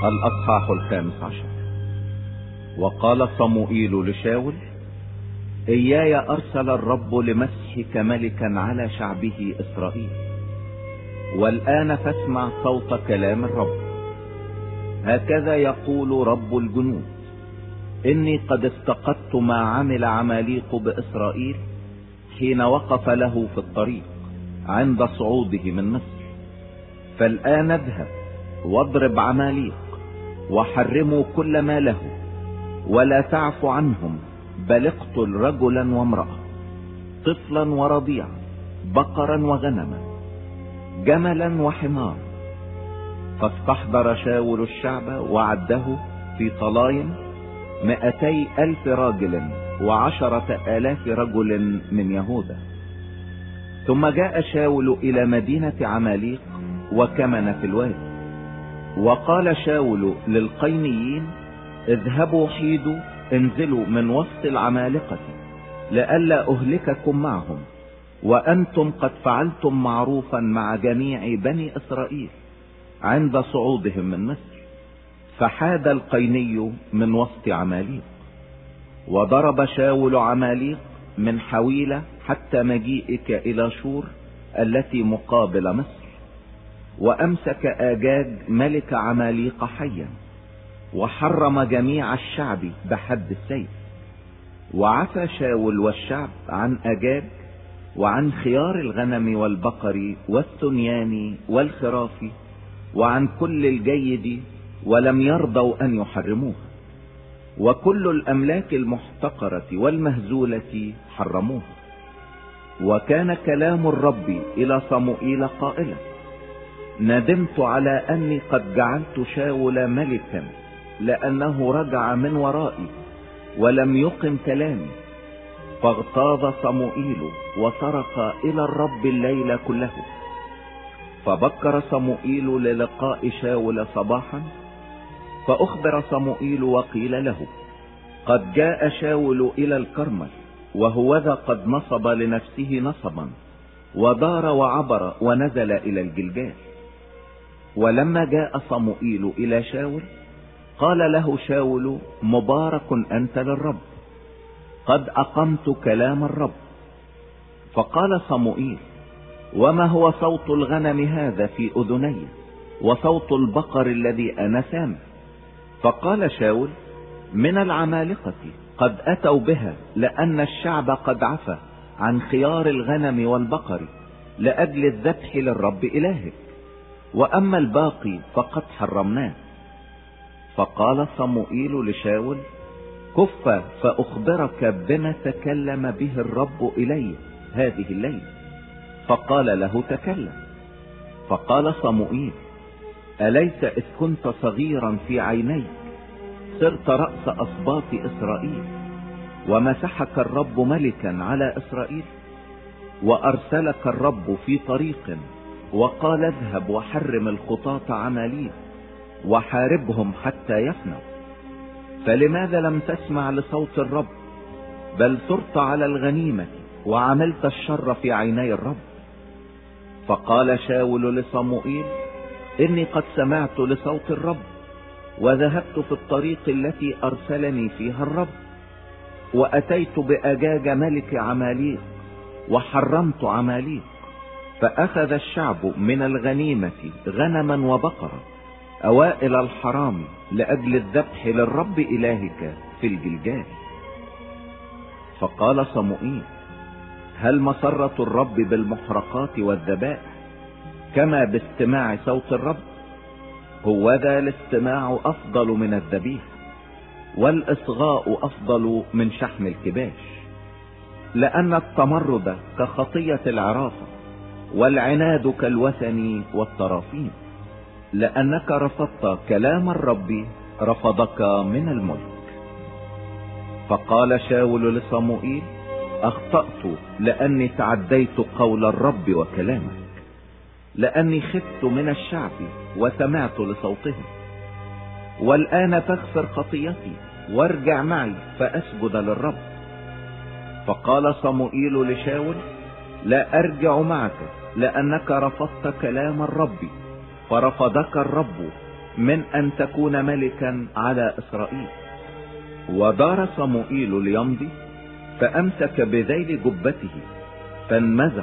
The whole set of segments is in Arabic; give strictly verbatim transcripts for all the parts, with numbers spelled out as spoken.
الأصحاح الخامس عشر. وقال صموئيل لشاول: إياي أرسل الرب لمسحك ملكا على شعبه إسرائيل، والآن فاسمع صوت كلام الرب. هكذا يقول رب الجنود: إني قد افتقدت ما عمل عماليق بإسرائيل حين وقف له في الطريق عند صعوده من مصر. فالآن اذهب واضرب عماليق وحرموا كل ما له، ولا تعف عنهم، بل اقتل رجلا وامرأة، طفلا ورضيعا، بقرا وغنما، جملا وحمار. فاستحضر شاول الشعب وعده في طلايم مئتي ألف راجل وعشرة آلاف رجل من يهوذا. ثم جاء شاول إلى مدينة عماليق وكمن في الوادي. وقال شاول للقينيين: اذهبوا حيدوا، انزلوا من وسط العمالقة لئلا أهلككم معهم، وأنتم قد فعلتم معروفا مع جميع بني إسرائيل عند صعودهم من مصر. فحاد القيني من وسط عماليق، وضرب شاول عماليق من حويلة حتى مجيئك إلى شور التي مقابل مصر، وأمسك آجاج ملك عماليق حيا، وحرم جميع الشعب بحد السيف. وعفى شاول والشعب عن آجاج وعن خيار الغنم والبقر والثنيان والخراف وعن كل الجيد، ولم يرضوا أن يحرموها. وكل الأملاك المحتقرة والمهزولة حرموها. وكان كلام الرب إلى صموئيل قائلا: ندمت على أني قد جعلت شاول ملكا، لأنه رجع من ورائي ولم يقم كلامي. فاغتاظ صموئيل وصرخ إلى الرب الليل كله. فبكر صموئيل للقاء شاول صباحا، فأخبر صموئيل وقيل له: قد جاء شاول إلى الكرمل، وهوذا قد نصب لنفسه نصبا، ودار وعبر ونزل إلى الجلجال. ولما جاء صموئيل إلى شاول قال له شاول: مبارك أنت للرب، قد أقمت كلام الرب. فقال صموئيل: وما هو صوت الغنم هذا في أذني، وصوت البقر الذي أنا سامع؟ فقال شاول: من العمالقة قد أتوا بها، لأن الشعب قد عفى عن خيار الغنم والبقر لأجل الذبح للرب إلهك، وأما الباقي فقد حرمناه. فقال صموئيل لشاول: كف فأخبرك بما تكلم به الرب إلي هذه الليلة. فقال له: تكلم. فقال صموئيل: أليس إذ كنت صغيرا في عيني صرت رأس أسباط إسرائيل، ومسحك الرب ملكا على إسرائيل؟ وأرسلك الرب في طريق وقال: اذهب وحرم الخطاة عماليق وحاربهم حتى يفنوا. فلماذا لم تسمع لصوت الرب، بل صرت على الغنيمة وعملت الشر في عيني الرب؟ فقال شاول لصموئيل: إني قد سمعت لصوت الرب، وذهبت في الطريق التي أرسلني فيها الرب، وأتيت بأجاج ملك عماليق وحرمت عماليق. فأخذ الشعب من الغنيمة غنما وبقرا أوائل الحرام لأجل الذبح للرب إلهك في الجلجال. فقال صموئيل: هل مسرة الرب بالمحرقات والذبائح كما باستماع صوت الرب؟ هوذا الاستماع أفضل من الذبيح، والإصغاء أفضل من شحم الكباش. لأن التمرد كخطية العرافة، والعناد كالوثن والطرافين. لأنك رفضت كلام الرب، رفضك من الملك. فقال شاول لصموئيل: أخطأت لأني تعديت قول الرب وكلامك، لأني خفت من الشعب وسمعت لصوتهم. والآن فاغفر خطيتي وارجع معي فأسجد للرب. فقال صموئيل لشاول: لا أرجع معك، لأنك رفضت كلام الرب، فرفضك الرب من ان تكون ملكا على اسرائيل. ودار صموئيل ليمضي، فامسك بذيل جبته فانمزق.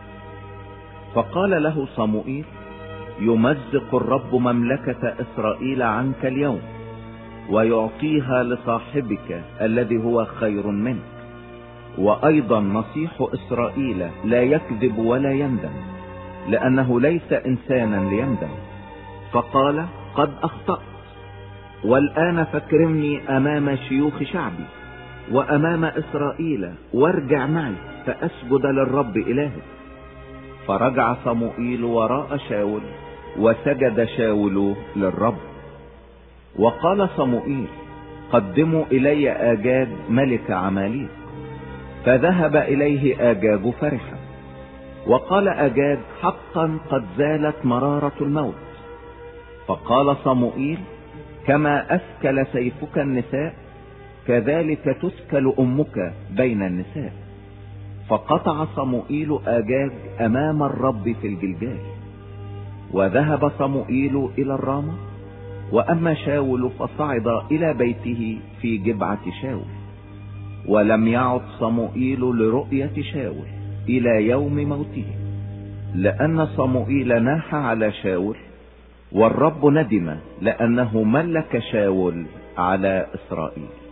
فقال له صموئيل: يمزق الرب مملكة اسرائيل عنك اليوم، ويعطيها لصاحبك الذي هو خير منك. وايضا نصيح اسرائيل لا يكذب ولا يندم، لانه ليس انسانا ليندم. فقال: قد اخطأت، والان فاكرمني امام شيوخ شعبي وامام اسرائيل، وارجع معي فاسجد للرب الهك. فرجع صموئيل وراء شاول، وسجد شاول للرب. وقال صموئيل: قدموا الي اجاج ملك عماليق. فذهب اليه اجاج فرحا. وقال اجاج: حقا قد زالت مرارة الموت. فقال صموئيل: كما اسكل سيفك النساء، كذلك تسكل امك بين النساء. فقطع صموئيل اجاج امام الرب في الجلجال. وذهب صموئيل الى الرامة. واما شاول فصعد الى بيته في جبعة شاول. ولم يعد صموئيل لرؤية شاول الى يوم موته، لان صموئيل ناح على شاول، والرب ندم لانه ملك شاول على اسرائيل.